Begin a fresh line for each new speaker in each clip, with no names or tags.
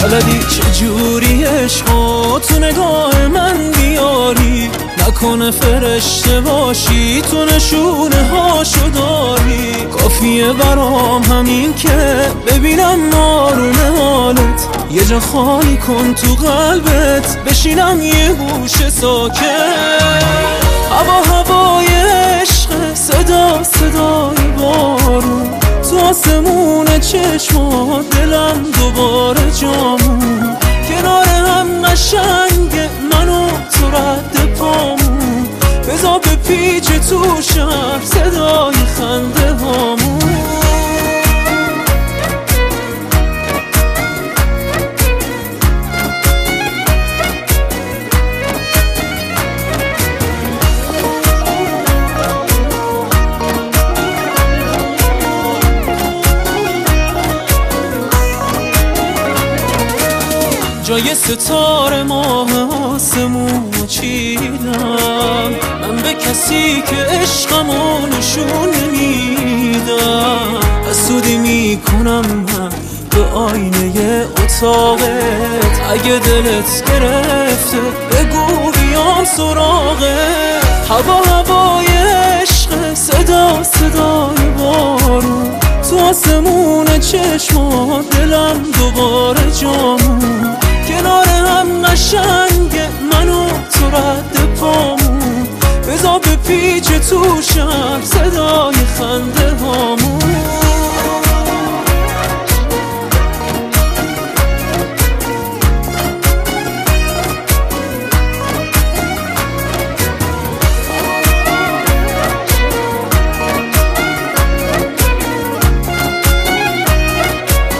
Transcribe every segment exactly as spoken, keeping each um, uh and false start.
بلدی چجوری عشقو تو نگاه من بیاری، نکنه فرشته باشی تو نشونه هاشو داری. کافیه برام همین که ببینم آرومه حالت، یه جا خالی کن تو قلبت بشینم یه گوشه ساکت. هوا هوای عشق، صدا صدای بارون، تو آسمون چشمات دلم دوباره جامون. کنار هم قشنگه منو تو رد پامون، بذار به پیچ تو شهر صدای خنده هامون. جای ستاره ماه آسمون چیدم، من به کسی که عشقمو نشون نمیدم. حسودی میکنم من به آینه اتاقت، اگه دلت گرفته بگو بیام سراغت. هوا هوای عشق، صدا صدای بارون، تو آسمون چشمات دلم دوباره جامون. کنار هم قشنگه منو تو رد پامون، بذار به پیچ تو شهر صدای خنده هامون.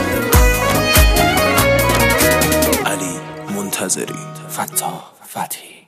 منتظری فتاح فتحی.